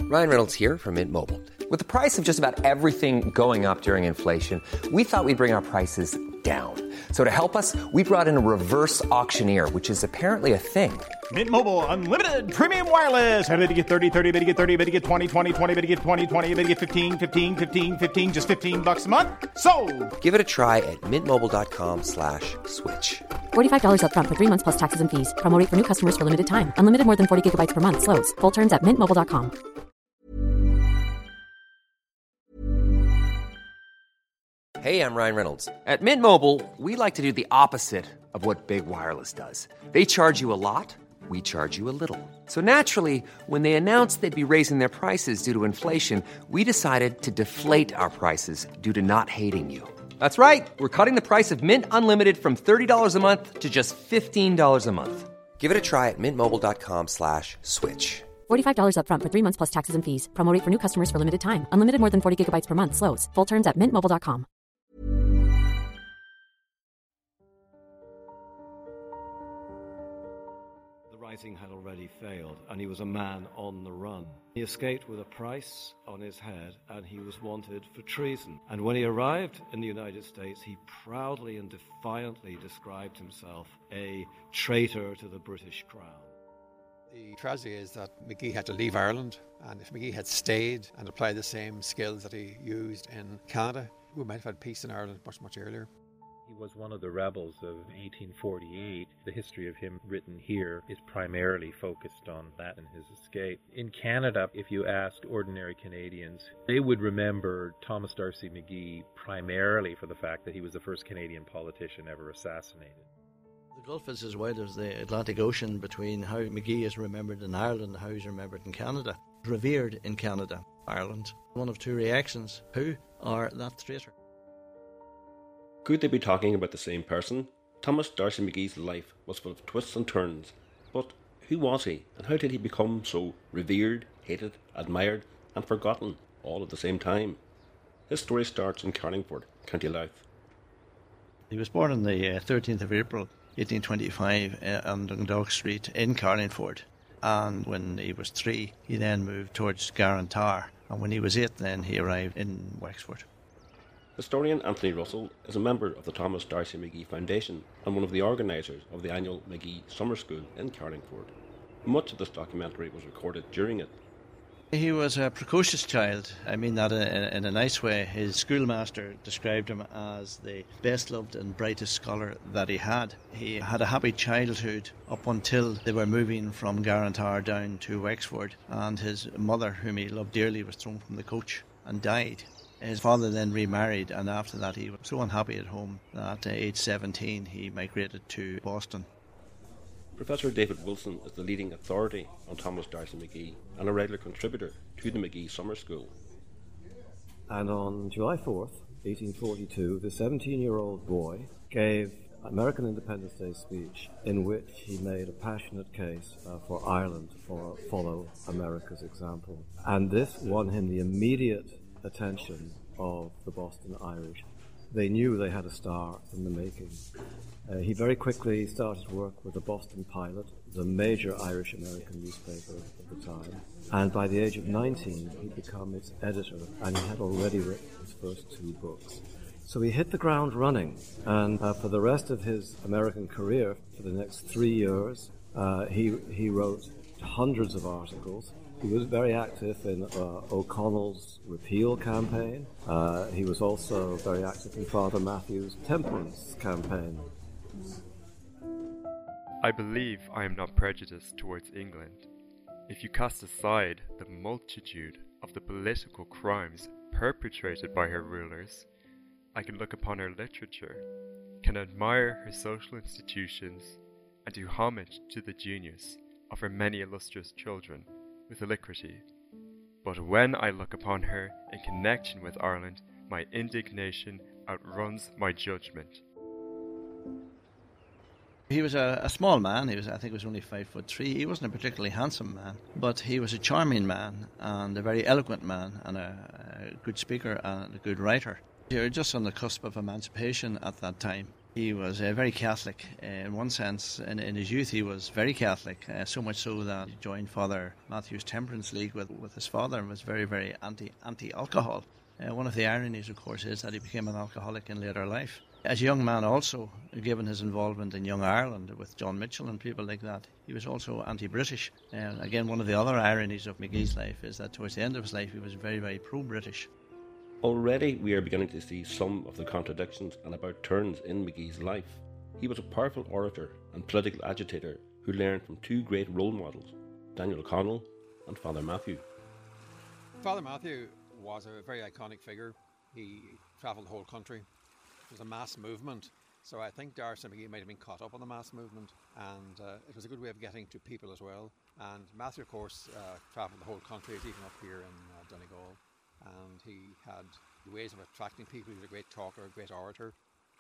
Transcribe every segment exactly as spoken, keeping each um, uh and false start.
Ryan Reynolds here from Mint Mobile. With the price of just about everything going up during inflation, we thought we'd bring our prices down. So to help us, we brought in a reverse auctioneer, which is apparently a thing. Mint Mobile Unlimited Premium Wireless. How to get thirty, thirty, how to get thirty, how to get twenty, twenty, twenty, how to get twenty, twenty, how to get fifteen, fifteen, fifteen, fifteen, just fifteen bucks a month? Sold! Give it a try at mintmobile.com slash switch. forty-five dollars up front for three months plus taxes and fees. Promo rate for new customers for limited time. Unlimited more than forty gigabytes per month. Slows full terms at mint mobile dot com. Hey, I'm Ryan Reynolds. At Mint Mobile, we like to do the opposite of what Big Wireless does. They charge you a lot, we charge you a little. So naturally, when they announced they'd be raising their prices due to inflation, we decided to deflate our prices due to not hating you. That's right. We're cutting the price of Mint Unlimited from thirty dollars a month to just fifteen dollars a month. Give it a try at mintmobile.com slash switch. forty-five dollars up front for three months plus taxes and fees. Promo rate for new customers for limited time. Unlimited more than forty gigabytes per month. Slows full terms at mint mobile dot com. Rising had already failed, and he was a man on the run. He escaped with a price on his head, and he was wanted for treason. And when he arrived in the United States, he proudly and defiantly described himself a traitor to the British Crown. The tragedy is that Magee had to leave Ireland, and if Magee had stayed and applied the same skills that he used in Canada, we might have had peace in Ireland much, much earlier. He was one of the rebels of eighteen forty-eight. The history of him written here is primarily focused on that and his escape. In Canada, if you asked ordinary Canadians, they would remember Thomas D'Arcy McGee primarily for the fact that he was the first Canadian politician ever assassinated. The Gulf is as wide as the Atlantic Ocean between how McGee is remembered in Ireland and how he's remembered in Canada. Revered in Canada, Ireland. One of two reactions, who or that traitor. Could they be talking about the same person? Thomas D'Arcy McGee's life was full of twists and turns, but who was he, and how did he become so revered, hated, admired, and forgotten all at the same time? His story starts in Carlingford, County Louth. He was born on the uh, thirteenth of April, eighteen twenty-five, uh, on Dundalk Street in Carlingford, and when he was three, he then moved towards Garantar, and when he was eight, then he arrived in Wexford. Historian Anthony Russell is a member of the Thomas D'Arcy McGee Foundation and one of the organisers of the annual McGee Summer School in Carlingford. Much of this documentary was recorded during it. He was a precocious child. I mean that in a nice way. His schoolmaster described him as the best loved and brightest scholar that he had. He had a happy childhood up until they were moving from Garantar down to Wexford, and his mother, whom he loved dearly, was thrown from the coach and died. His father then remarried, and after that he was so unhappy at home that at age seventeen he migrated to Boston. Professor David Wilson is the leading authority on Thomas D'Arcy McGee and a regular contributor to the McGee Summer School. And on July fourth, eighteen forty-two, the seventeen-year-old boy gave American Independence Day speech in which he made a passionate case uh, for Ireland to follow America's example. And this won him the immediate attention of the Boston Irish. They knew they had a star in the making. Uh, he very quickly started work with the Boston Pilot, the major Irish-American newspaper of the time, and by the age of nineteen he'd become its editor, and he had already written his first two books. So he hit the ground running, and uh, for the rest of his American career, for the next three years, uh, he, he wrote hundreds of articles. He was very active in uh, O'Connell's repeal campaign. Uh, he was also very active in Father Matthew's temperance campaign. I believe I am not prejudiced towards England. If you cast aside the multitude of the political crimes perpetrated by her rulers, I can look upon her literature, can admire her social institutions, and do homage to the genius of her many illustrious children with alacrity. But when I look upon her in connection with Ireland, my indignation outruns my judgment. He was a, a small man. He was, I think, he was only five foot three. He wasn't a particularly handsome man, but he was a charming man and a very eloquent man and a, a good speaker and a good writer. You're just on the cusp of emancipation at that time, He was uh, very Catholic uh, in one sense. In, in his youth he was very Catholic, uh, so much so that he joined Father Matthew's Temperance League with, with his father and was very, very anti, anti-alcohol. Uh, one of the ironies, of course, is that he became an alcoholic in later life. As a young man also, given his involvement in Young Ireland with John Mitchell and people like that, he was also anti-British. And again, one of the other ironies of McGee's life is that towards the end of his life he was very, very pro-British. Already we are beginning to see some of the contradictions and about turns in McGee's life. He was a powerful orator and political agitator who learned from two great role models, Daniel O'Connell and Father Matthew. Father Matthew was a very iconic figure. He travelled the whole country. It was a mass movement, so I think Darcy McGee might have been caught up on the mass movement, and uh, it was a good way of getting to people as well. And Matthew, of course, uh, travelled the whole country, even up here in uh, Donegal. And he had ways of attracting people. He was a great talker, a great orator.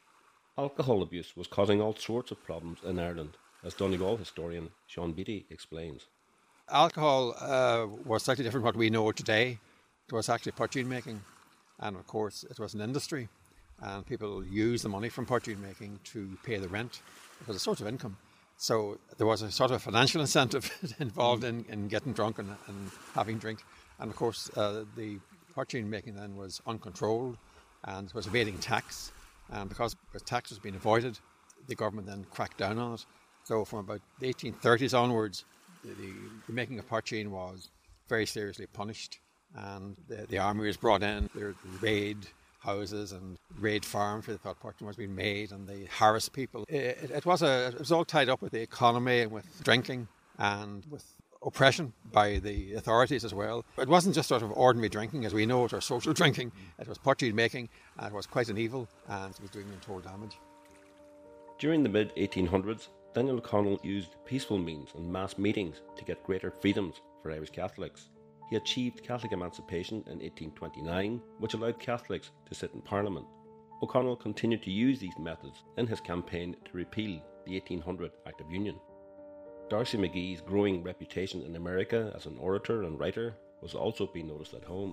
Alcohol abuse was causing all sorts of problems in Ireland, as Donegal historian Sean Beattie explains. Alcohol uh, was slightly different from what we know today. It was actually poteen making, and of course it was an industry, and people used the money from poteen making to pay the rent. It was a source of income. So there was a sort of financial incentive involved in, in getting drunk and, and having drink. And of course uh, the poteen making then was uncontrolled and was evading tax, and because tax was being avoided, the government then cracked down on it. So from about the eighteen thirties onwards, the, the making of poteen was very seriously punished, and the, the army was brought in. They would raid houses and raid farms where they thought poteen was being made, and they harassed people. It, it, it was a it was all tied up with the economy and with drinking and with oppression by the authorities as well. It wasn't just sort of ordinary drinking as we know it, or social drinking. It was poteen making, and it was quite an evil, and it was doing untold damage. During the mid eighteen hundreds, Daniel O'Connell used peaceful means and mass meetings to get greater freedoms for Irish Catholics. He achieved Catholic emancipation in eighteen twenty-nine, which allowed Catholics to sit in Parliament. O'Connell continued to use these methods in his campaign to repeal the eighteen hundred Act of Union. Darcy McGee's growing reputation in America as an orator and writer was also being noticed at home.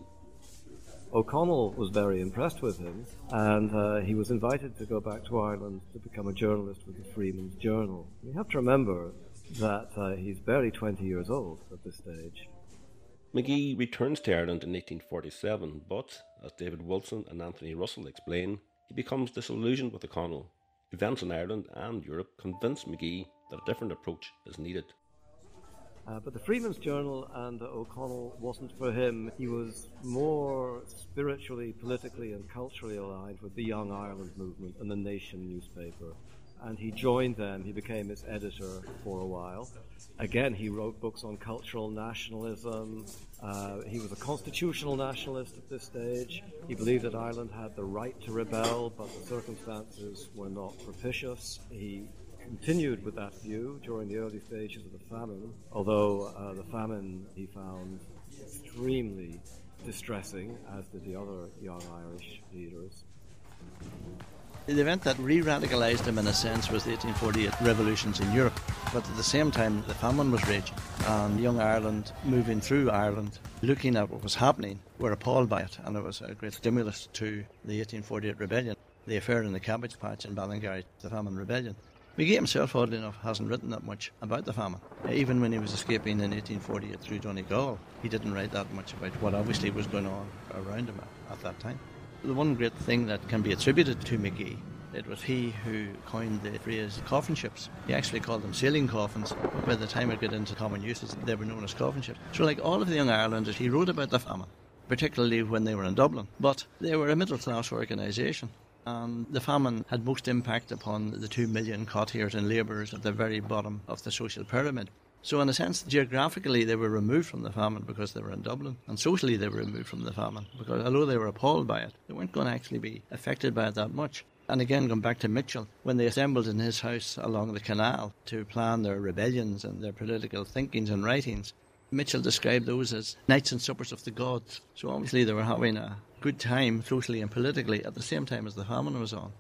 O'Connell was very impressed with him, and uh, he was invited to go back to Ireland to become a journalist with the Freeman's Journal. You have to remember that uh, he's barely twenty years old at this stage. McGee returns to Ireland in eighteen forty-seven, but, as David Wilson and Anthony Russell explain, he becomes disillusioned with O'Connell. Events in Ireland and Europe convince McGee that a different approach is needed. Uh, but the Freeman's Journal and uh, O'Connell wasn't for him. He was more spiritually, politically and culturally aligned with the Young Ireland movement and the Nation newspaper. And he joined them. He became its editor for a while. Again, he wrote books on cultural nationalism. Uh, he was a constitutional nationalist at this stage. He believed that Ireland had the right to rebel, but the circumstances were not propitious. He continued with that view during the early stages of the famine, although uh, the famine he found extremely distressing, as did the other young Irish leaders. The event that re-radicalised him in a sense was the eighteen forty-eight revolutions in Europe, but at the same time the famine was raging, and young Ireland, moving through Ireland, looking at what was happening, were appalled by it, and it was a great stimulus to the eighteen forty-eight rebellion, the affair in the cabbage patch in Ballingarry, the famine rebellion. McGee himself, oddly enough, hasn't written that much about the famine. Even when he was escaping in eighteen forty-eight through Donegal, he didn't write that much about what obviously was going on around him at that time. The one great thing that can be attributed to McGee, it was he who coined the phrase coffin ships. He actually called them sailing coffins, but by the time it got into common usage, they were known as coffin ships. So like all of the young Irelanders, he wrote about the famine, particularly when they were in Dublin. But they were a middle-class organisation, and the famine had most impact upon the two million cottiers and labourers at the very bottom of the social pyramid. So in a sense, geographically they were removed from the famine because they were in Dublin, and socially they were removed from the famine because although they were appalled by it, they weren't going to actually be affected by it that much. And again, going back to Mitchell, when they assembled in his house along the canal to plan their rebellions and their political thinkings and writings, Mitchell described those as nights and suppers of the gods. So obviously they were having a good time socially and politically at the same time as the famine was on.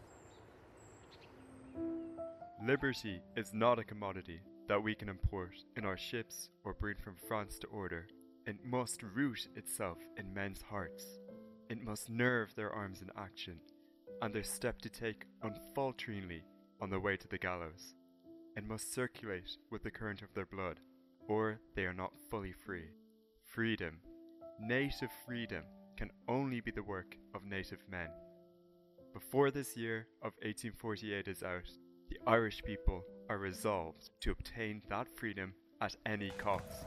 Liberty is not a commodity that we can import in our ships or bring from France to order. It must root itself in men's hearts. It must nerve their arms in action, and their step to take unfalteringly on the way to the gallows, and must circulate with the current of their blood, or they are not fully free. Freedom, native freedom, can only be the work of native men. Before this year of eighteen forty-eight is out, the Irish people are resolved to obtain that freedom at any cost.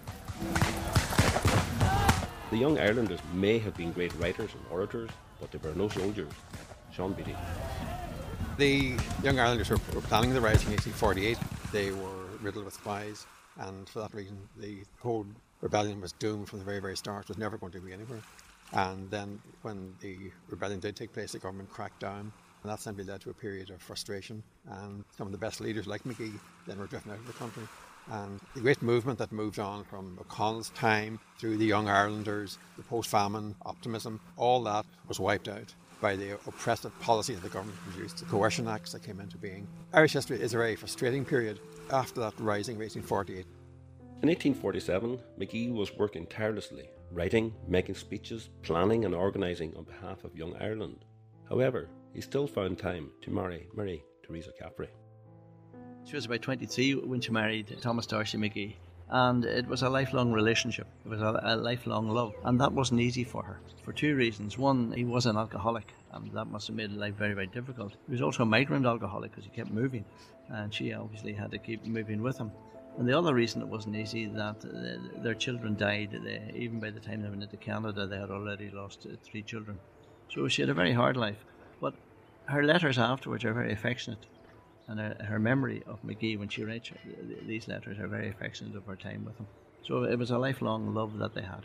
The Young Irelanders may have been great writers and orators, but they were no soldiers. Sean Beattie. The Young Irelanders were, were planning the rising in eighteen forty-eight. They were riddled with spies, and for that reason the whole rebellion was doomed from the very, very start. It was never going to be anywhere. And then when the rebellion did take place, the government cracked down, and that simply led to a period of frustration, and some of the best leaders like Magee then were driven out of the country. And the great movement that moved on from O'Connell's time through the Young Irelanders, the post-famine optimism, all that was wiped out by the oppressive policy that the government produced, the coercion acts that came into being. Irish history is a very frustrating period after that rising of eighteen forty-eight. In eighteen forty-seven, Magee was working tirelessly, writing, making speeches, planning and organising on behalf of Young Ireland. However, he still found time to marry Mary Theresa Caffrey. She was about twenty-three when she married Thomas D'Arcy Magee, and it was a lifelong relationship. It was a, a lifelong love, and that wasn't easy for her for two reasons. One, he was an alcoholic, and that must have made life very, very difficult. He was also a migrant alcoholic because he kept moving, and she obviously had to keep moving with him. And the other reason it wasn't easy, that uh, their children died. They, even by the time they went into Canada, they had already lost uh, three children. So she had a very hard life. But her letters afterwards are very affectionate. And her, her memory of Magee when she writes these letters are very affectionate of her time with him. So it was a lifelong love that they had.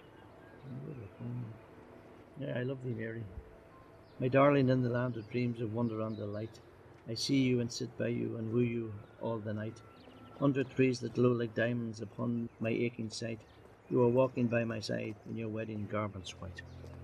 Yeah, I love thee, Mary. My darling in the land of dreams of wonder and delight, I see you and sit by you and woo you all the night. Under trees that glow like diamonds upon my aching sight, you are walking by my side in your wedding garments white.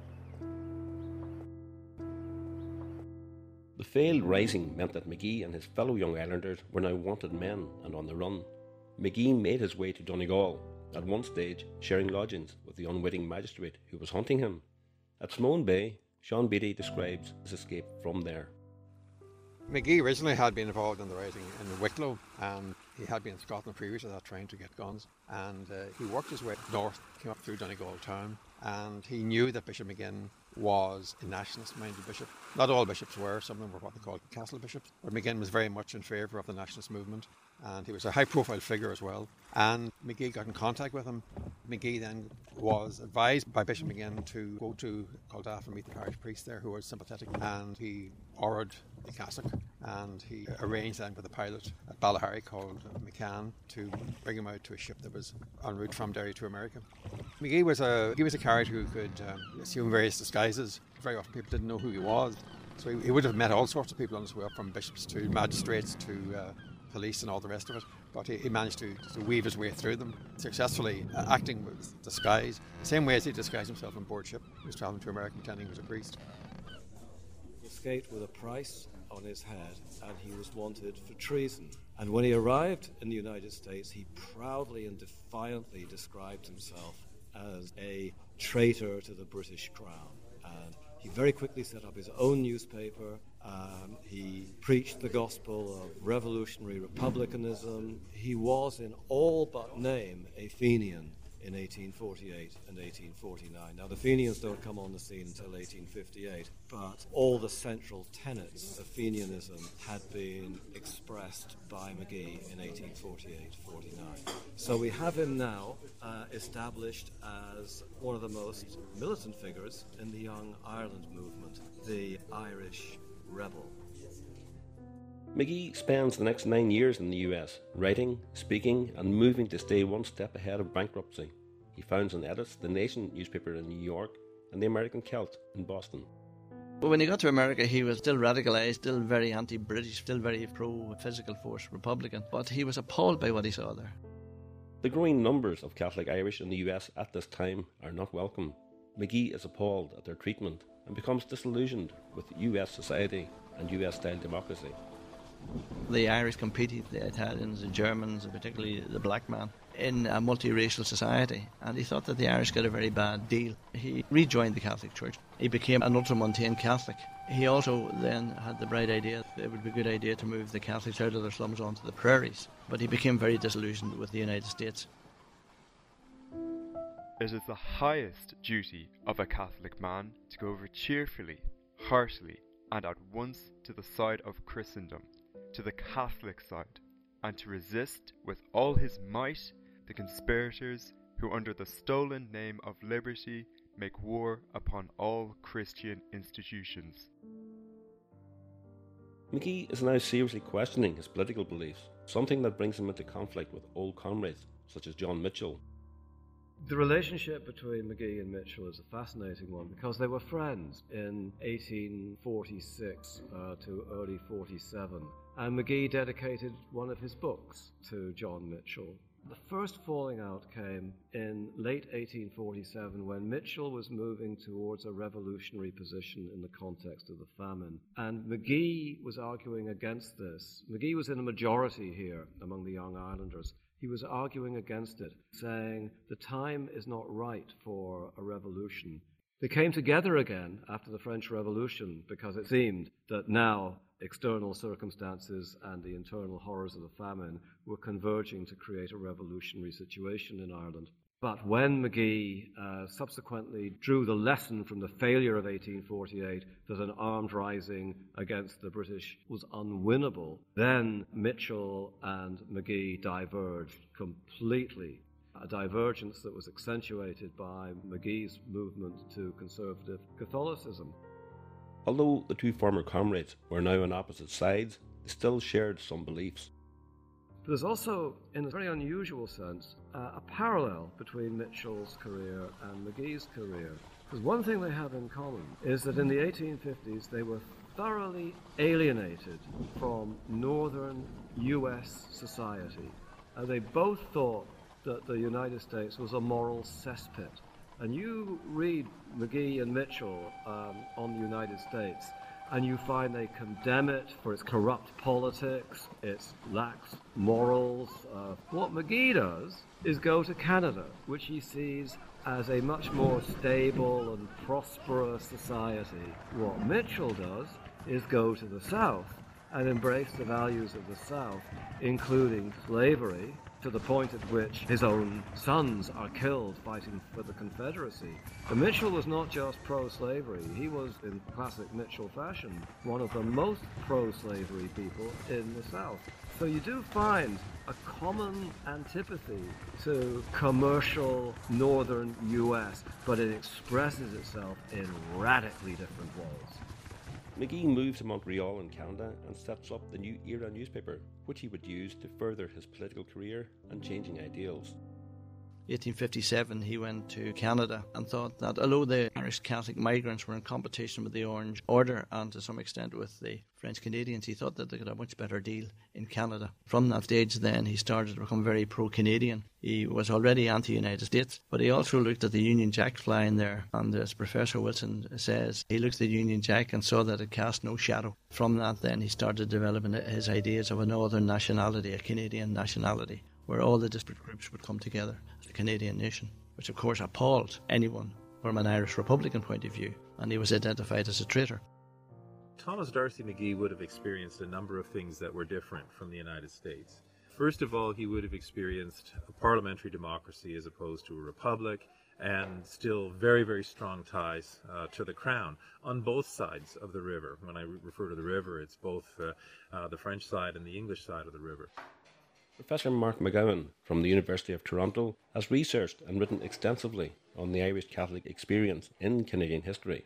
The failed rising meant that Magee and his fellow Young Irelanders were now wanted men and on the run. Magee made his way to Donegal, at one stage sharing lodgings with the unwitting magistrate who was hunting him. At Simone Bay, Sean Beattie describes his escape from there. Magee originally had been involved in the rising in Wicklow, and he had been in Scotland previous to that trying to get guns, and uh, he worked his way north, came up through Donegal town, and he knew that Bishop McGinn was a nationalist-minded bishop. Not all bishops were, some of them were what they called castle bishops, but McGinn was very much in favour of the nationalist movement, and he was a high-profile figure as well. And Magee got in contact with him. Magee then was advised by Bishop McGinn to go to Culdaff and meet the parish priest there, who was sympathetic, and he ordered a cassock, and he arranged then with a pilot at Ballahary called McCann to bring him out to a ship that was en route from Derry to America. Magee was a he was a character who could um, assume various disguises. Very often people didn't know who he was, so he, he would have met all sorts of people on his way up, from bishops to magistrates to uh, police and all the rest of it, but he, he managed to, to weave his way through them successfully, uh, acting with disguise, the same way as he disguised himself on board ship. He was travelling to America pretending he was a priest. He escaped with a price on his head, and he was wanted for treason. And when he arrived in the United States, he proudly and defiantly described himself as a traitor to the British Crown. And he very quickly set up his own newspaper. Um, he preached the gospel of revolutionary republicanism. He was, in all but name, a Fenian in eighteen forty-eight and eighteen forty-nine. Now, the Fenians don't come on the scene until eighteen fifty-eight, but all the central tenets of Fenianism had been expressed by Magee in eighteen forty-eight forty-nine. So we have him now uh, established as one of the most militant figures in the Young Ireland movement, the Irish rebel. Magee spends the next nine years in the U S, writing, speaking and moving to stay one step ahead of bankruptcy. He founds and edits the Nation newspaper in New York and the American Celt in Boston. But when he got to America, he was still radicalised, still very anti-British, still very pro-physical force Republican, but he was appalled by what he saw there. The growing numbers of Catholic Irish in the U S at this time are not welcome. Magee is appalled at their treatment and becomes disillusioned with U S society and U S-style democracy. The Irish competed, the Italians, the Germans, and particularly the black man, in a multiracial society, and he thought that the Irish got a very bad deal. He rejoined the Catholic Church. He became an ultramontane Catholic. He also then had the bright idea that it would be a good idea to move the Catholics out of their slums onto the prairies, but he became very disillusioned with the United States. It is the highest duty of a Catholic man to go over cheerfully, heartily, and at once to the side of Christendom, to the Catholic side, and to resist with all his might the conspirators who under the stolen name of liberty make war upon all Christian institutions. Magee is now seriously questioning his political beliefs, something that brings him into conflict with old comrades such as John Mitchell. The relationship between Magee and Mitchell is a fascinating one because they were friends in eighteen forty-six uh, to early forty-seven, and Magee dedicated one of his books to John Mitchell. The first falling out came in late eighteen forty-seven when Mitchell was moving towards a revolutionary position in the context of the famine, and Magee was arguing against this. Magee was in a majority here among the Young Irelanders. He was arguing against it, saying the time is not right for a revolution. They came together again after the French Revolution because it seemed that now external circumstances and the internal horrors of the famine were converging to create a revolutionary situation in Ireland. But when Magee uh, subsequently drew the lesson from the failure of eighteen forty-eight that an armed rising against the British was unwinnable, then Mitchell and Magee diverged completely, a divergence that was accentuated by Magee's movement to conservative Catholicism. Although the two former comrades were now on opposite sides, they still shared some beliefs. But there's also, in a very unusual sense, uh, a parallel between Mitchell's career and Magee's career. Because one thing they have in common is that in the eighteen fifties they were thoroughly alienated from northern U S society. And they both thought that the United States was a moral cesspit. And you read Magee and Mitchell um, on the United States, and you find they condemn it for its corrupt politics, its lax morals. Uh, what Magee does is go to Canada, which he sees as a much more stable and prosperous society. What Mitchell does is go to the South and embrace the values of the South, including slavery, to the point at which his own sons are killed fighting for the Confederacy. But Mitchell was not just pro-slavery, he was, in classic Mitchell fashion, one of the most pro-slavery people in the South. So you do find a common antipathy to commercial northern U S, but it expresses itself in radically different ways. Magee moved to Montreal in Canada and sets up the New Era newspaper, which he would use to further his political career and changing ideals. eighteen fifty-seven he went to Canada and thought that although the Irish Catholic migrants were in competition with the Orange Order and to some extent with the French Canadians, he thought that they could have a much better deal in Canada. From that stage then he started to become very pro-Canadian. He was already anti-United States, but he also looked at the Union Jack flying there, and as Professor Wilson says, he looked at the Union Jack and saw that it cast no shadow. From that then he started developing his ideas of a northern nationality, a Canadian nationality, where all the disparate groups would come together as a Canadian nation, which of course appalled anyone from an Irish Republican point of view, and he was identified as a traitor. Thomas D'Arcy McGee would have experienced a number of things that were different from the United States. First of all, he would have experienced a parliamentary democracy as opposed to a republic, and still very, very strong ties uh, to the crown on both sides of the river. When I re- refer to the river, it's both uh, uh, the French side and the English side of the river. Professor Mark McGowan from the University of Toronto has researched and written extensively on the Irish Catholic experience in Canadian history.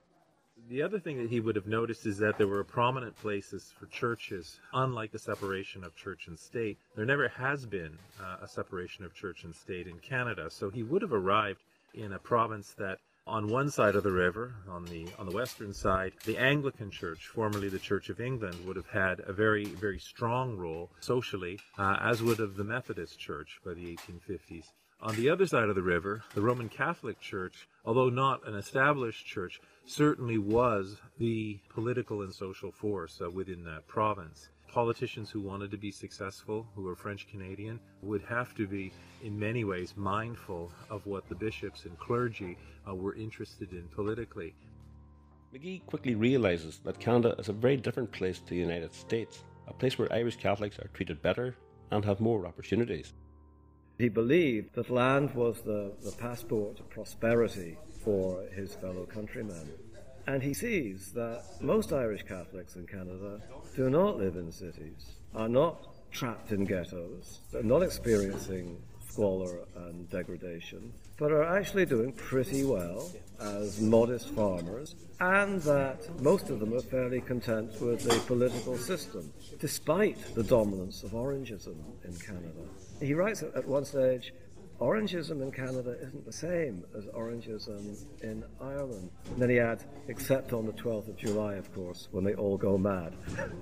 The other thing that he would have noticed is that there were prominent places for churches. Unlike the separation of church and state, there never has been uh, a separation of church and state in Canada. So he would have arrived in a province that on one side of the river, on the on the western side, the Anglican Church, formerly the Church of England, would have had a very, very strong role socially, uh, as would have the Methodist Church by the eighteen fifties. On the other side of the river, the Roman Catholic Church, although not an established church, certainly was the political and social force uh, within that province. politicians who wanted to be successful, who were French Canadian, would have to be, in many ways, mindful of what the bishops and clergy uh, were interested in politically. McGee quickly realises that Canada is a very different place to the United States, a place where Irish Catholics are treated better and have more opportunities. He believed that land was the, the passport to prosperity for his fellow countrymen. And he sees that most Irish Catholics in Canada do not live in cities, are not trapped in ghettos, are not experiencing squalor and degradation, but are actually doing pretty well as modest farmers, and that most of them are fairly content with the political system, despite the dominance of Orangism in Canada. He writes at one stage, Orangism in Canada isn't the same as Orangism in Ireland. And then he adds, except on the twelfth of July, of course, when they all go mad.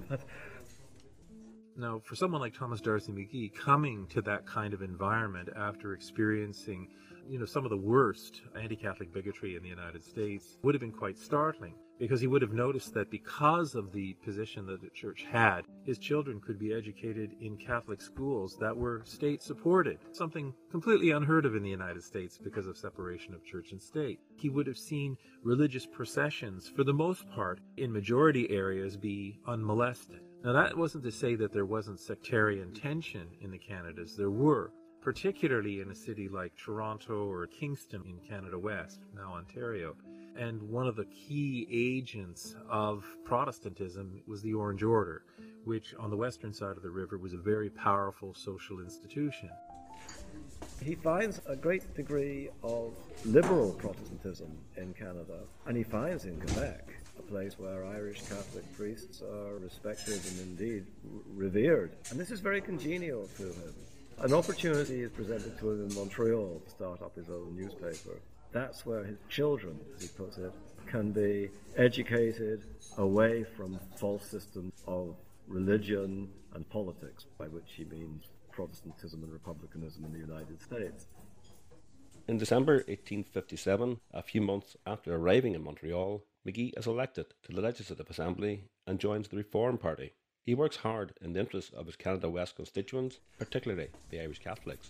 Now, for someone like Thomas D'Arcy McGee, coming to that kind of environment after experiencing, you know, some of the worst anti-Catholic bigotry in the United States would have been quite startling, because he would have noticed that because of the position that the church had, his children could be educated in Catholic schools that were state-supported, something completely unheard of in the United States because of separation of church and state. He would have seen religious processions, for the most part, in majority areas be unmolested. Now, that wasn't to say that there wasn't sectarian tension in the Canadas. There were, particularly in a city like Toronto or Kingston in Canada West, now Ontario. And one of the key agents of Protestantism was the Orange Order, which on the western side of the river was a very powerful social institution. He finds a great degree of liberal Protestantism in Canada, and he finds in Quebec a place where Irish Catholic priests are respected and indeed revered. And this is very congenial to him. An opportunity is presented to him in Montreal to start up his own newspaper. That's where his children, as he puts it, can be educated away from false systems of religion and politics, by which he means Protestantism and republicanism in the United States. In December eighteen fifty-seven, a few months after arriving in Montreal, McGee is elected to the Legislative Assembly and joins the Reform Party. He works hard in the interests of his Canada West constituents, particularly the Irish Catholics.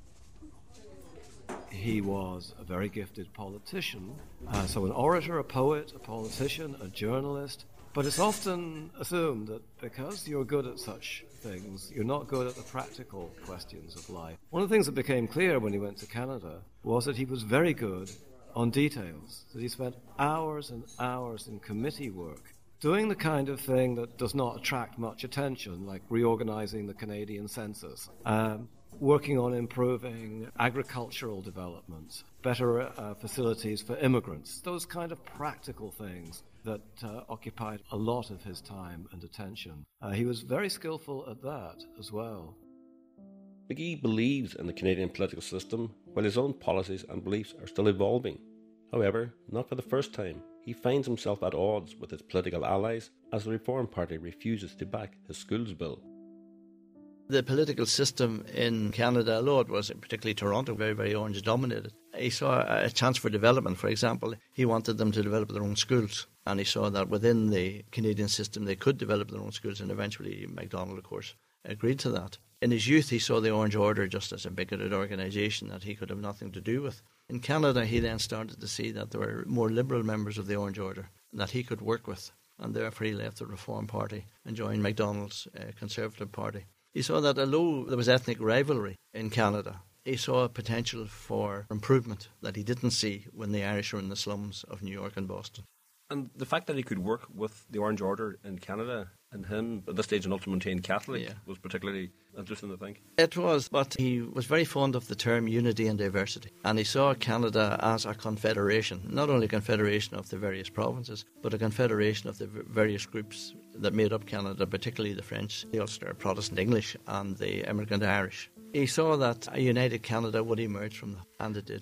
He was a very gifted politician, uh, so an orator, a poet, a politician, a journalist, but it's often assumed that because you're good at such things, you're not good at the practical questions of life. One of the things that became clear when he went to Canada was that he was very good on details, that he spent hours and hours in committee work doing the kind of thing that does not attract much attention, like reorganizing the Canadian census, um, working on improving agricultural development, better uh, facilities for immigrants, those kind of practical things that uh, occupied a lot of his time and attention. Uh, he was very skillful at that as well. McGee believes in the Canadian political system, while his own policies and beliefs are still evolving. However, not for the first time, he finds himself at odds with his political allies as the Reform Party refuses to back his schools bill. The political system in Canada, although it was particularly Toronto, very, very orange dominated, he saw a chance for development. For example, he wanted them to develop their own schools, and he saw that within the Canadian system they could develop their own schools, and eventually Macdonald, of course, agreed to that. In his youth, he saw the Orange Order just as a bigoted organisation that he could have nothing to do with. In Canada, he then started to see that there were more liberal members of the Orange Order that he could work with, and therefore he left the Reform Party and joined Macdonald's uh, Conservative Party. He saw that although there was ethnic rivalry in Canada, he saw a potential for improvement that he didn't see when the Irish were in the slums of New York and Boston. And the fact that he could work with the Orange Order in Canada and him, at this stage an ultramontane Catholic, yeah. was particularly interesting, I think. It was, but he was very fond of the term unity and diversity. And he saw Canada as a confederation, not only a confederation of the various provinces, but a confederation of the various groups that made up Canada, particularly the French, the Ulster Protestant English and the immigrant Irish. He saw that a united Canada would emerge from that, and it did.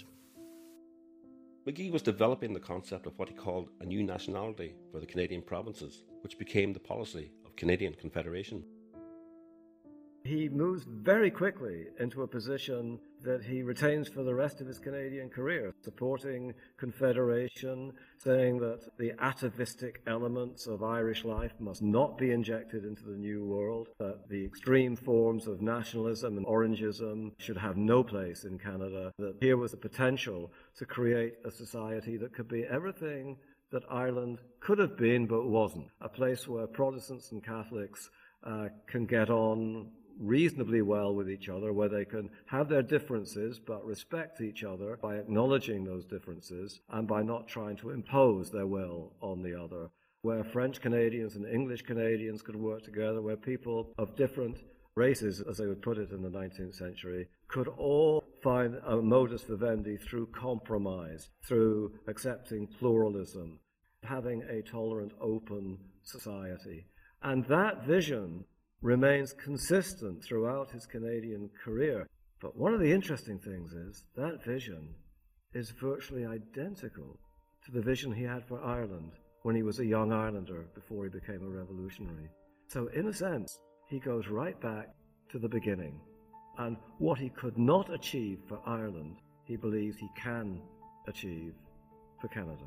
McGee was developing the concept of what he called a new nationality for the Canadian provinces, which became the policy of Canadian Confederation. He moves very quickly into a position that he retains for the rest of his Canadian career, supporting Confederation, saying that the atavistic elements of Irish life must not be injected into the New World, that the extreme forms of nationalism and Orangism should have no place in Canada, that here was the potential to create a society that could be everything that Ireland could have been but wasn't, a place where Protestants and Catholics uh, can get on reasonably well with each other, where they can have their differences but respect each other by acknowledging those differences and by not trying to impose their will on the other, where French Canadians and English Canadians could work together, where people of different races, as they would put it in the nineteenth century, could all find a modus vivendi through compromise, through accepting pluralism, having a tolerant, open society. And that vision remains consistent throughout his Canadian career. But one of the interesting things is that vision is virtually identical to the vision he had for Ireland when he was a young Islander before he became a revolutionary. So in a sense, he goes right back to the beginning. And what he could not achieve for Ireland, he believes he can achieve for Canada.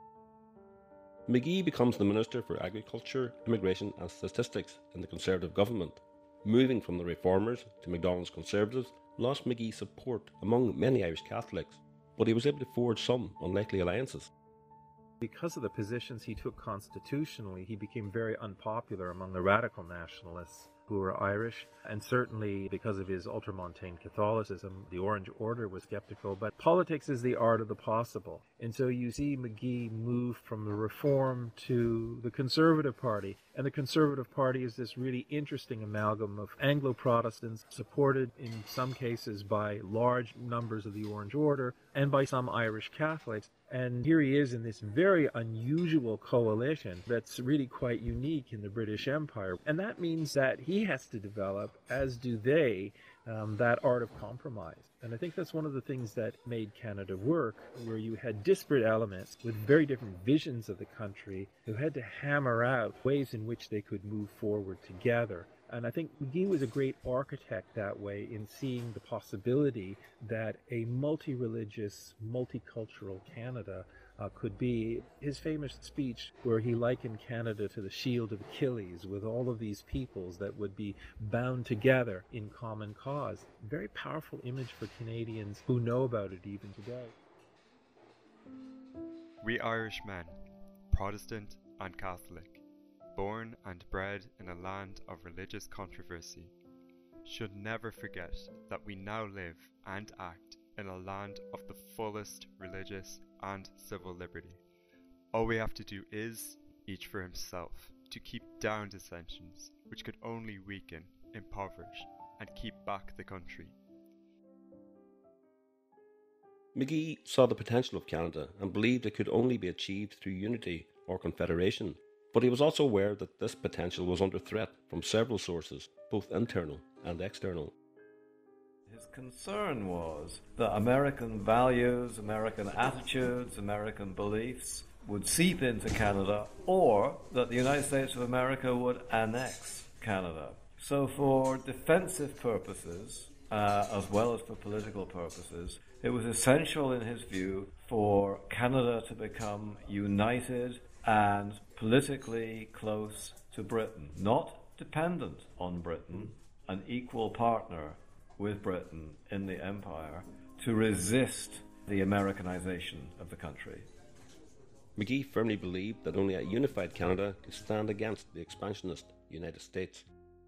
Magee becomes the Minister for Agriculture, Immigration and Statistics in the Conservative government. Moving from the Reformers to Macdonald's Conservatives lost Magee's support among many Irish Catholics, but he was able to forge some unlikely alliances. Because of the positions he took constitutionally, he became very unpopular among the radical nationalists who were Irish, and certainly because of his ultramontane Catholicism, the Orange Order was skeptical, but politics is the art of the possible. And so you see Magee move from the Reform to the Conservative Party, and the Conservative Party is this really interesting amalgam of Anglo-Protestants, supported in some cases by large numbers of the Orange Order, and by some Irish Catholics. And here he is in this very unusual coalition that's really quite unique in the British Empire. And that means that he has to develop, as do they, um, that art of compromise. And I think that's one of the things that made Canada work, where you had disparate elements with very different visions of the country who had to hammer out ways in which they could move forward together. And I think Magee was a great architect that way, in seeing the possibility that a multi-religious, multicultural Canada uh, could be. His famous speech where he likened Canada to the shield of Achilles, with all of these peoples that would be bound together in common cause. Very powerful image for Canadians who know about it even today. We Irishmen, Protestant and Catholic, born and bred in a land of religious controversy, should never forget that we now live and act in a land of the fullest religious and civil liberty. All we have to do is, each for himself, to keep down dissensions, which could only weaken, impoverish, and keep back the country. Magee saw the potential of Canada and believed it could only be achieved through unity or confederation. But he was also aware that this potential was under threat from several sources, both internal and external. His concern was that American values, American attitudes, American beliefs would seep into Canada, or that the United States of America would annex Canada. So for defensive purposes, uh, as well as for political purposes, it was essential in his view for Canada to become united and politically close to Britain, not dependent on Britain, an equal partner with Britain in the empire, to resist the Americanization of the country. Magee firmly believed that only a unified Canada could stand against the expansionist United States.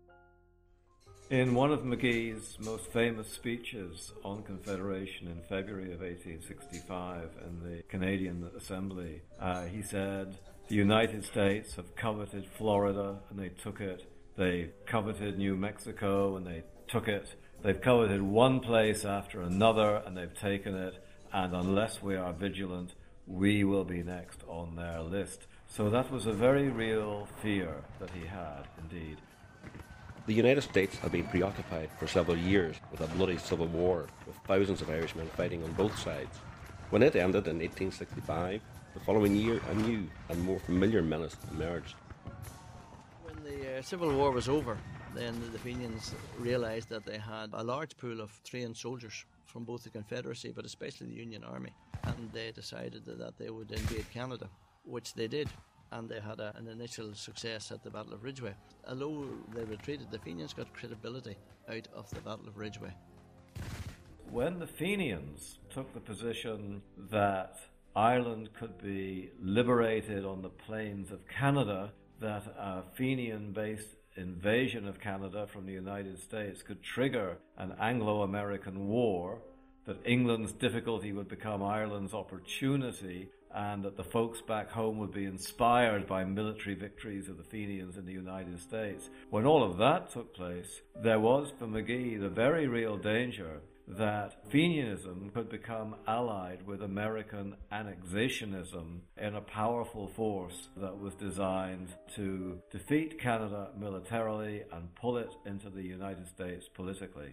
In one of Magee's most famous speeches on Confederation in February of eighteen sixty-five in the Canadian Assembly, uh, he said, "The United States have coveted Florida and they took it. They coveted New Mexico and they took it. They've coveted one place after another and they've taken it. And unless we are vigilant, we will be next on their list." So that was a very real fear that he had, indeed. The United States had been preoccupied for several years with a bloody civil war, with thousands of Irishmen fighting on both sides. When it ended in eighteen sixty-five, the following year a new and more familiar menace emerged. When the uh, Civil War was over, then the Fenians realised that they had a large pool of trained soldiers from both the Confederacy but especially the Union Army, and they decided that they would invade Canada, which they did, and they had a, an initial success at the Battle of Ridgeway. Although they retreated, the Fenians got credibility out of the Battle of Ridgeway. When the Fenians took the position that Ireland could be liberated on the plains of Canada, that a Fenian-based invasion of Canada from the United States could trigger an Anglo-American war, that England's difficulty would become Ireland's opportunity, and that the folks back home would be inspired by military victories of the Fenians in the United States. When all of that took place, there was for Magee the very real danger that Fenianism could become allied with American annexationism in a powerful force that was designed to defeat Canada militarily and pull it into the United States politically.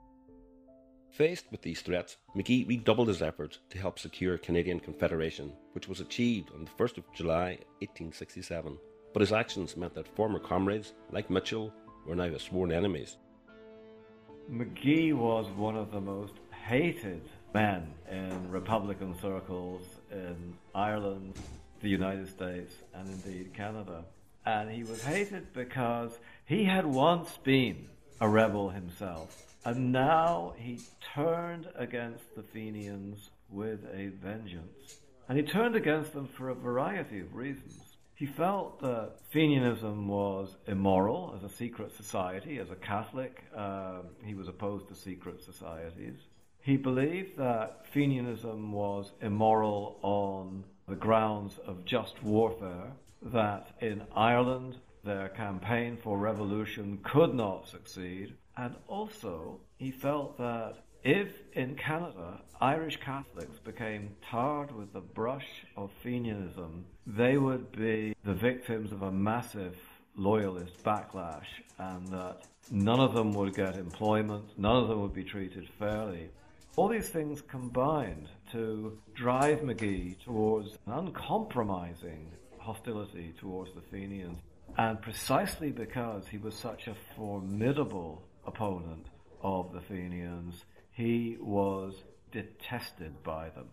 Faced with these threats, Magee redoubled his efforts to help secure Canadian Confederation, which was achieved on the first of July eighteen sixty-seven. But his actions meant that former comrades, like Mitchell, were now his sworn enemies. Magee was one of the most hated men in Republican circles in Ireland, the United States, and indeed Canada. And he was hated because he had once been a rebel himself, and now he turned against the Fenians with a vengeance. And he turned against them for a variety of reasons. He felt that Fenianism was immoral as a secret society. As a Catholic, uh, he was opposed to secret societies. He believed that Fenianism was immoral on the grounds of just warfare, that in Ireland their campaign for revolution could not succeed, and also he felt that if in Canada Irish Catholics became tarred with the brush of Fenianism, they would be the victims of a massive loyalist backlash, and that none of them would get employment, none of them would be treated fairly. All these things combined to drive Magee towards an uncompromising hostility towards the Fenians, and precisely because he was such a formidable opponent of the Fenians, he was detested by them.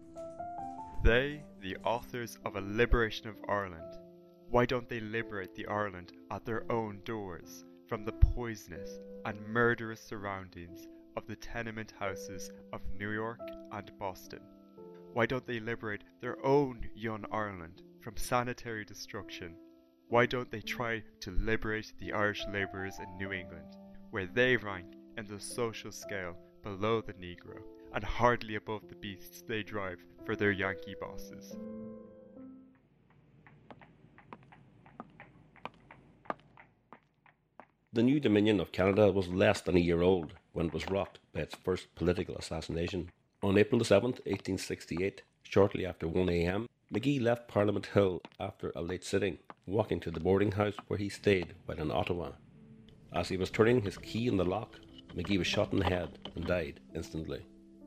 They, the authors of a liberation of Ireland, why don't they liberate the Ireland at their own doors from the poisonous and murderous surroundings of the tenement houses of New York and Boston? Why don't they liberate their own young Ireland from sanitary destruction? Why don't they try to liberate the Irish labourers in New England, where they rank in the social scale below the Negro and hardly above the beasts they drive for their Yankee bosses? The new Dominion of Canada was less than a year old when it was rocked by its first political assassination. On April the seventh, eighteen sixty-eight, shortly after one a.m, Magee left Parliament Hill after a late sitting, walking to the boarding house where he stayed while in Ottawa. As he was turning his key in the lock, Magee was shot in the head and died instantly.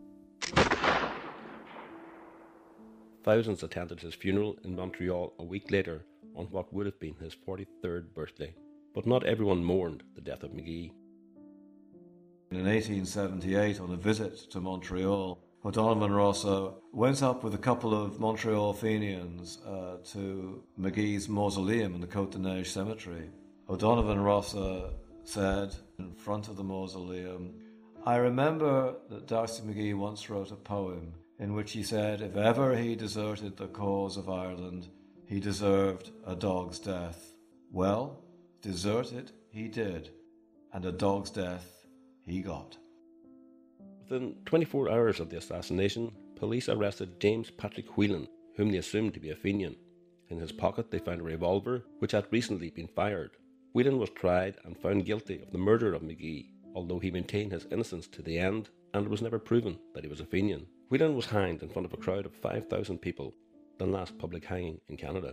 Thousands attended his funeral in Montreal a week later on what would have been his forty-third birthday. But not everyone mourned the death of Magee. In eighteen seventy-eight, on a visit to Montreal, O'Donovan Rossa went up with a couple of Montreal Fenians uh, to Magee's mausoleum in the Côte-de-Neige cemetery. O'Donovan Rossa said in front of the mausoleum, "I remember that D'Arcy Magee once wrote a poem in which he said if ever he deserted the cause of Ireland, he deserved a dog's death. Well, desert it he did, and a dog's death he got." Within twenty-four hours of the assassination, police arrested James Patrick Whelan, whom they assumed to be a Fenian. In his pocket they found a revolver which had recently been fired. Whelan was tried and found guilty of the murder of Magee, although he maintained his innocence to the end, and it was never proven that he was a Fenian. Whelan was hanged in front of a crowd of five thousand people, the last public hanging in Canada.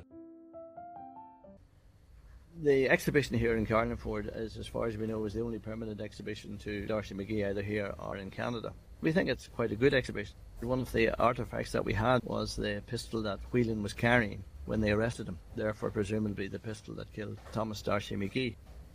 The exhibition here in Carlingford is, as far as we know, is the only permanent exhibition to D'Arcy Magee either here or in Canada. We think it's quite a good exhibition. One of the artefacts that we had was the pistol that Whelan was carrying when they arrested him, therefore presumably the pistol that killed Thomas D'Arcy Magee.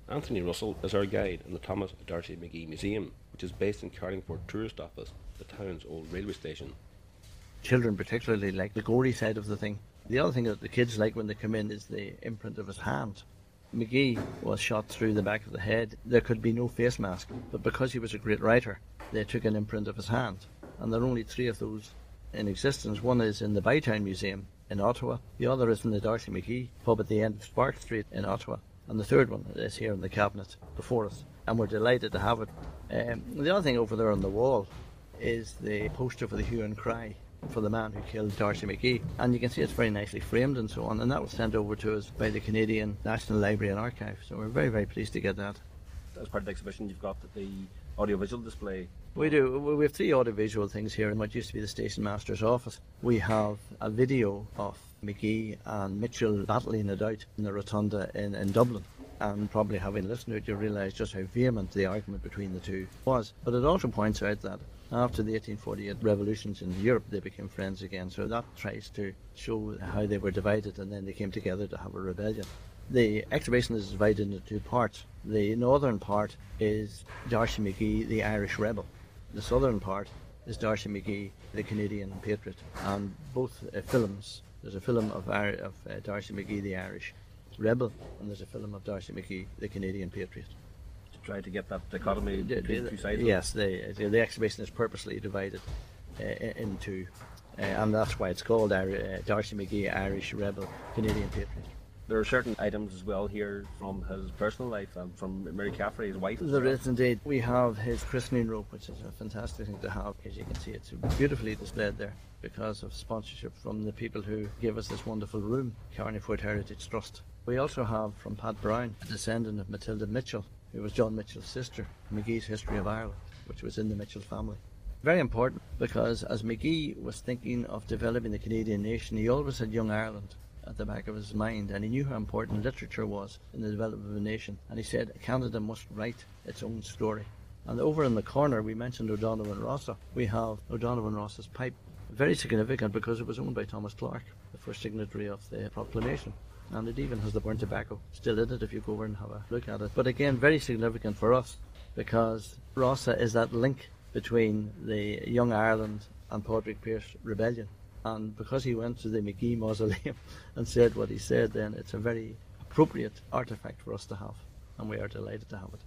Anthony Russell is our guide in the Thomas D'Arcy McGee Museum, which is based in Carlingford Tourist Office, the town's old railway station. Children particularly like the gory side of the thing. The other thing that the kids like when they come in is the imprint of his hand. McGee was shot through the back of the head. There could be no face mask, but because he was a great writer, they took an imprint of his hand. And there are only three of those in existence. One is in the Bytown Museum in Ottawa. The other is in the D'Arcy McGee pub at the end of Spark Street in Ottawa. And the third one is here in the cabinet before us. And we're delighted to have it. Um, the other thing over there on the wall is the poster for the hue and cry for the man who killed D'Arcy McGee. And you can see it's very nicely framed and so on. And that was sent over to us by the Canadian National Library and Archive. So we're very, very pleased to get that. As part of the exhibition, you've got the audiovisual display. We do. We have three audiovisual things here in what used to be the station master's office. We have a video of McGee and Mitchell battling it out in the rotunda in, in Dublin. And probably having listened to it, you realise just how vehement the argument between the two was. But it also points out that after the eighteen forty-eight revolutions in Europe, they became friends again. So that tries to show how they were divided and then they came together to have a rebellion. The exhibition is divided into two parts. The northern part is D'Arcy McGee, the Irish rebel. The southern part is D'Arcy McGee, the Canadian patriot. And both uh, films, there's a film of, Ar- of uh, D'Arcy McGee, the Irish rebel, and there's a film of D'Arcy McGee, the Canadian patriot. To try to get that dichotomy between the two sides? Yes, the, the exhibition is purposely divided uh, into, uh, and that's why it's called uh, D'Arcy McGee, Irish rebel, Canadian patriot. There are certain items as well here from his personal life and from Mary Caffrey, his wife. There is indeed. We have his christening robe, which is a fantastic thing to have. As you can see, it's beautifully displayed there because of sponsorship from the people who gave us this wonderful room, Carneyford Heritage Trust. We also have from Pat Brown, a descendant of Matilda Mitchell, who was John Mitchell's sister, McGee's History of Ireland, which was in the Mitchell family. Very important because as McGee was thinking of developing the Canadian nation, he always had young Ireland at the back of his mind, and he knew how important literature was in the development of a nation, and he said Canada must write its own story. And over in the corner we mentioned O'Donovan Rossa. We have O'Donovan Rossa's pipe, very significant because it was owned by Thomas Clark, the first signatory of the proclamation, and it even has the burnt tobacco still in it if you go over and have a look at it. But again, very significant for us because Rossa is that link between the Young Ireland and Padraig Pearse rebellion. And because he went to the McGee mausoleum and said what he said, then it's a very appropriate artefact for us to have, and we are delighted to have it.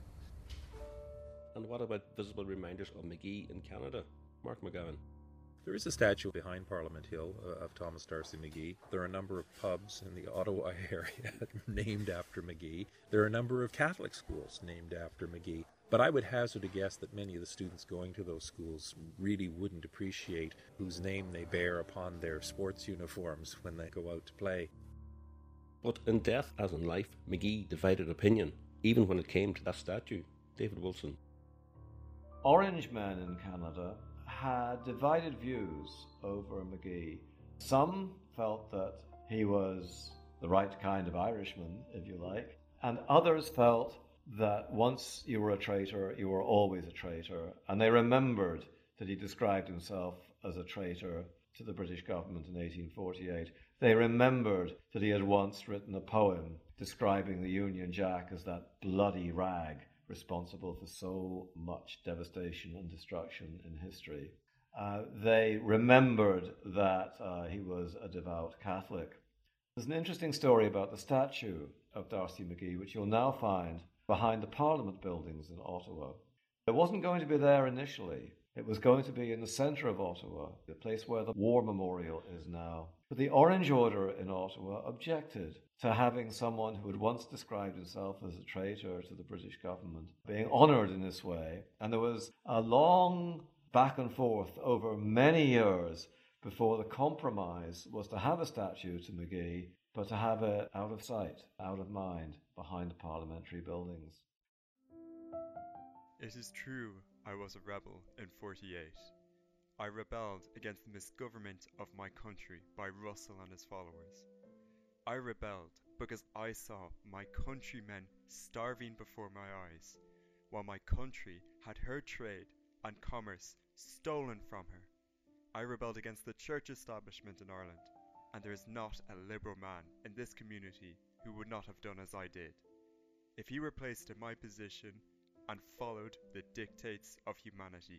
And what about visible reminders of McGee in Canada? Mark McGowan. There is a statue behind Parliament Hill uh, of Thomas D'Arcy McGee. There are a number of pubs in the Ottawa area named after McGee. There are a number of Catholic schools named after McGee. But I would hazard a guess that many of the students going to those schools really wouldn't appreciate whose name they bear upon their sports uniforms when they go out to play. But in death as in life, McGee divided opinion, even when it came to that statue. David Wilson. Orange men in Canada had divided views over McGee. Some felt that he was the right kind of Irishman, if you like, and others felt that once you were a traitor, you were always a traitor. And they remembered that he described himself as a traitor to the British government in eighteen forty-eight. They remembered that he had once written a poem describing the Union Jack as that bloody rag responsible for so much devastation and destruction in history. Uh, they remembered that uh, he was a devout Catholic. There's an interesting story about the statue of D'Arcy McGee, which you'll now find behind the Parliament buildings in Ottawa. It wasn't going to be there initially. It was going to be in the centre of Ottawa, the place where the War Memorial is now. But the Orange Order in Ottawa objected to having someone who had once described himself as a traitor to the British government being honoured in this way. And there was a long back and forth over many years before the compromise was to have a statue to McGee, but to have it out of sight, out of mind, behind the parliamentary buildings. It is true I was a rebel in forty-eight. I rebelled against the misgovernment of my country by Russell and his followers. I rebelled because I saw my countrymen starving before my eyes, while my country had her trade and commerce stolen from her. I rebelled against the church establishment in Ireland, and there is not a liberal man in this community who would not have done as I did. if he were placed in my position and followed the dictates of humanity.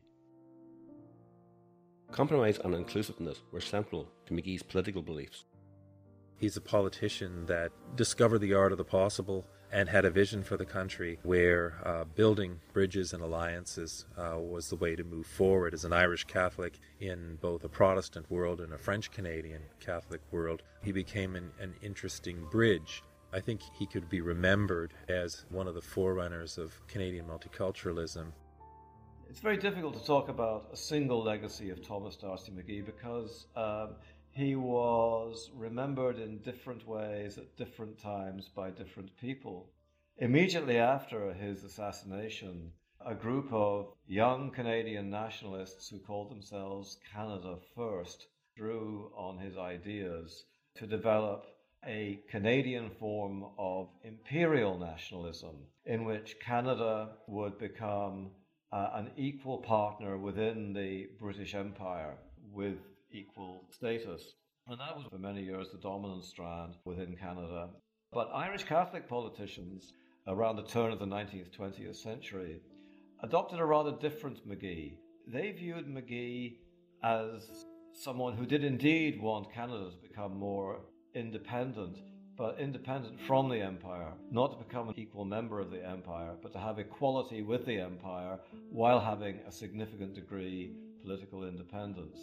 Compromise and inclusiveness were central to Magee's political beliefs. He's a politician that discovered the art of the possible and had a vision for the country where uh, building bridges and alliances uh, was the way to move forward. As an Irish Catholic in both a Protestant world and a French-Canadian Catholic world, he became an, an interesting bridge. I think he could be remembered as one of the forerunners of Canadian multiculturalism. It's very difficult to talk about a single legacy of Thomas D'Arcy McGee because um, he was remembered in different ways at different times by different people. Immediately after his assassination, a group of young Canadian nationalists who called themselves Canada First drew on his ideas to develop a Canadian form of imperial nationalism in which Canada would become uh, an equal partner within the British Empire with equal status. And that was for many years the dominant strand within Canada. But Irish Catholic politicians around the turn of the nineteenth, twentieth century adopted a rather different McGee. They viewed McGee as someone who did indeed want Canada to become more independent, but independent from the empire, not to become an equal member of the empire, but to have equality with the empire while having a significant degree of political independence.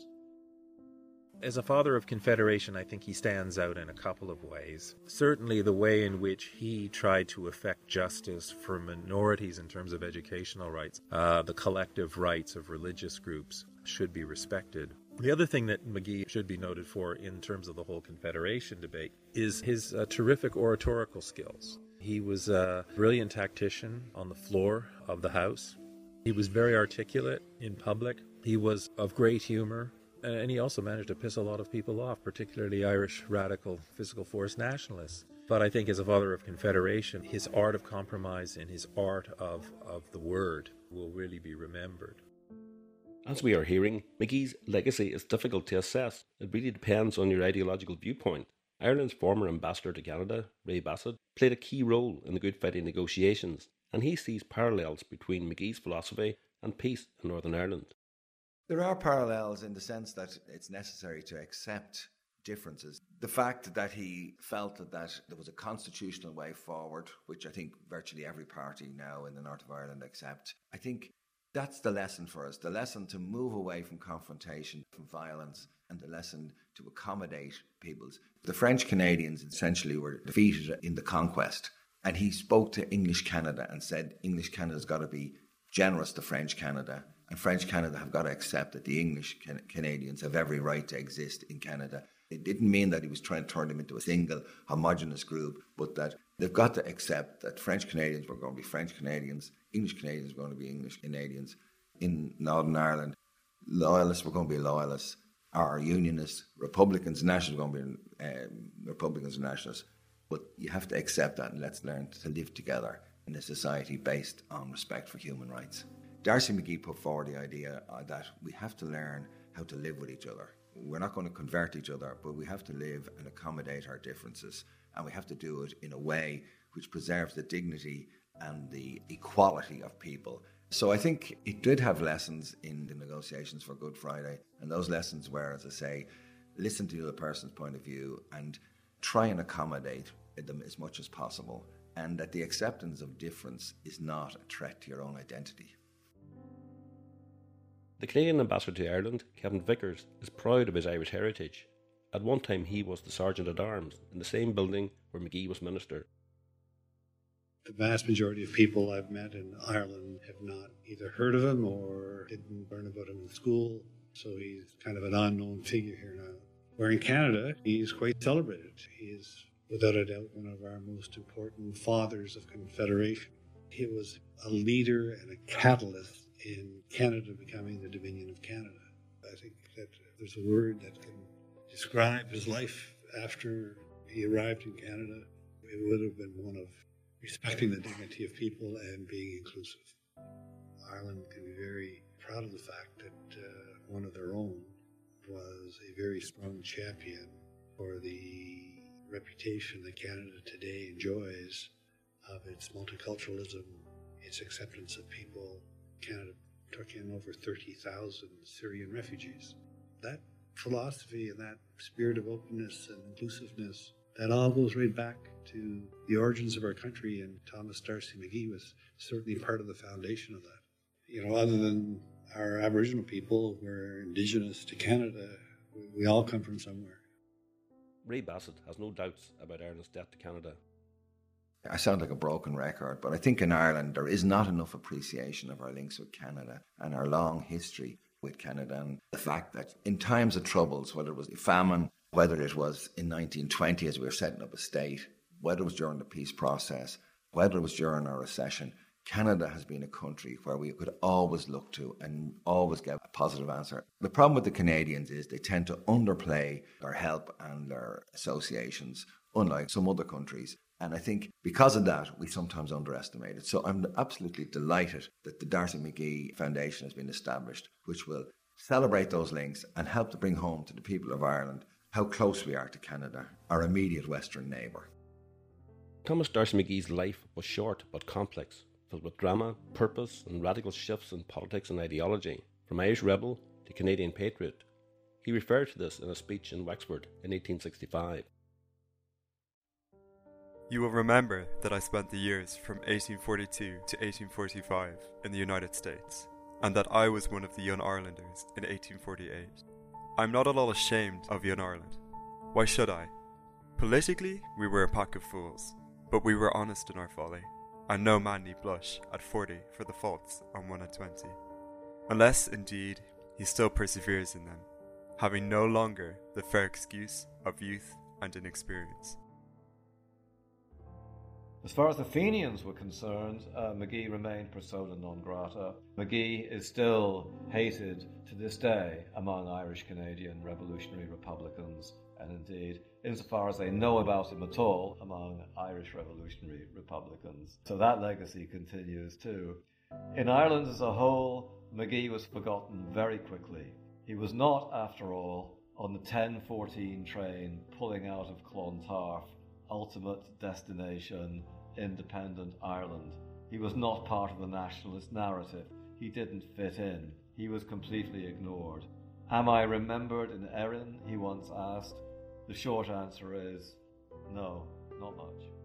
As a father of Confederation, I think he stands out in a couple of ways. Certainly the way in which he tried to effect justice for minorities in terms of educational rights, uh, the collective rights of religious groups should be respected. The other thing that McGee should be noted for in terms of the whole Confederation debate is his uh, terrific oratorical skills. He was a brilliant tactician on the floor of the House. He was very articulate in public. He was of great humor. And he also managed to piss a lot of people off, particularly Irish radical physical force nationalists. But I think as a father of Confederation, his art of compromise and his art of, of the word will really be remembered. As we are hearing, McGee's legacy is difficult to assess. It really depends on your ideological viewpoint. Ireland's former ambassador to Canada, Ray Bassett, played a key role in the Good Friday negotiations, and he sees parallels between McGee's philosophy and peace in Northern Ireland. There are parallels in the sense that it's necessary to accept differences. The fact that he felt that, that there was a constitutional way forward, which I think virtually every party now in the north of Ireland accept, I think that's the lesson for us, the lesson to move away from confrontation, from violence, and the lesson to accommodate peoples. The French Canadians essentially were defeated in the conquest, and he spoke to English Canada and said English Canada's got to be generous to French Canada, and French Canada have got to accept that the English can- Canadians have every right to exist in Canada. It didn't mean that he was trying to turn them into a single homogenous group, but that they've got to accept that French Canadians were going to be French Canadians, English Canadians were going to be English Canadians. In Northern Ireland, loyalists were going to be loyalists, or unionists, Republicans, nationalists were going to be um, Republicans and nationalists. But you have to accept that, and let's learn to live together in a society based on respect for human rights. D'Arcy McGee put forward the idea uh, that we have to learn how to live with each other. We're not going to convert each other, but we have to live and accommodate our differences, and we have to do it in a way which preserves the dignity and the equality of people. So I think it did have lessons in the negotiations for Good Friday, and those lessons were, as I say, listen to the other person's point of view and try and accommodate them as much as possible, and that the acceptance of difference is not a threat to your own identity. The Canadian ambassador to Ireland, Kevin Vickers, is proud of his Irish heritage. At one time he was the Sergeant-at-Arms in the same building where McGee was Minister. The vast majority of people I've met in Ireland have not either heard of him or didn't learn about him in school, so he's kind of an unknown figure here now. Where in Canada, he's quite celebrated. He is, without a doubt, one of our most important fathers of Confederation. He was a leader and a catalyst in Canada becoming the Dominion of Canada. I think that there's a word that can describe his life after he arrived in Canada. It would have been one of respecting the dignity of people and being inclusive. Ireland can be very proud of the fact that uh, one of their own was a very strong champion for the reputation that Canada today enjoys of its multiculturalism, its acceptance of people. Canada took in over thirty thousand Syrian refugees. That philosophy and that spirit of openness and inclusiveness, that all goes right back to the origins of our country, and Thomas D'Arcy McGee was certainly part of the foundation of that. You know, other than our Aboriginal people who are indigenous to Canada, we all come from somewhere. Ray Bassett has no doubts about Ireland's debt to Canada. I sound like a broken record, but I think in Ireland there is not enough appreciation of our links with Canada and our long history with Canada, and the fact that in times of troubles, whether it was famine, whether it was in nineteen twenty as we were setting up a state, whether it was during the peace process, whether it was during our recession, Canada has been a country where we could always look to and always get a positive answer. The problem with the Canadians is they tend to underplay their help and their associations, unlike some other countries. And I think because of that, we sometimes underestimate it. So I'm absolutely delighted that the D'Arcy McGee Foundation has been established, which will celebrate those links and help to bring home to the people of Ireland how close we are to Canada, our immediate western neighbour. Thomas D'Arcy McGee's life was short but complex, filled with drama, purpose and radical shifts in politics and ideology, from Irish rebel to Canadian patriot. He referred to this in a speech in Wexford in eighteen sixty-five. You will remember that I spent the years from eighteen forty-two to eighteen forty-five in the United States, and that I was one of the Young Irelanders in eighteen forty-eight. I'm not at all ashamed of Young Ireland. Why should I? Politically, we were a pack of fools, but we were honest in our folly, and no man need blush at forty for the faults on one at twenty. Unless, indeed, he still perseveres in them, having no longer the fair excuse of youth and inexperience. As far as the Fenians were concerned, uh, McGee remained persona non grata. McGee is still hated to this day among Irish Canadian revolutionary Republicans, and indeed, insofar as they know about him at all, among Irish revolutionary Republicans. So that legacy continues too. In Ireland as a whole, McGee was forgotten very quickly. He was not, after all, on the ten fourteen train pulling out of Clontarf, ultimate destination, independent Ireland. He was not part of the nationalist narrative. He didn't fit in. He was completely ignored. Am I remembered in Erin? He once asked. The short answer is no, not much.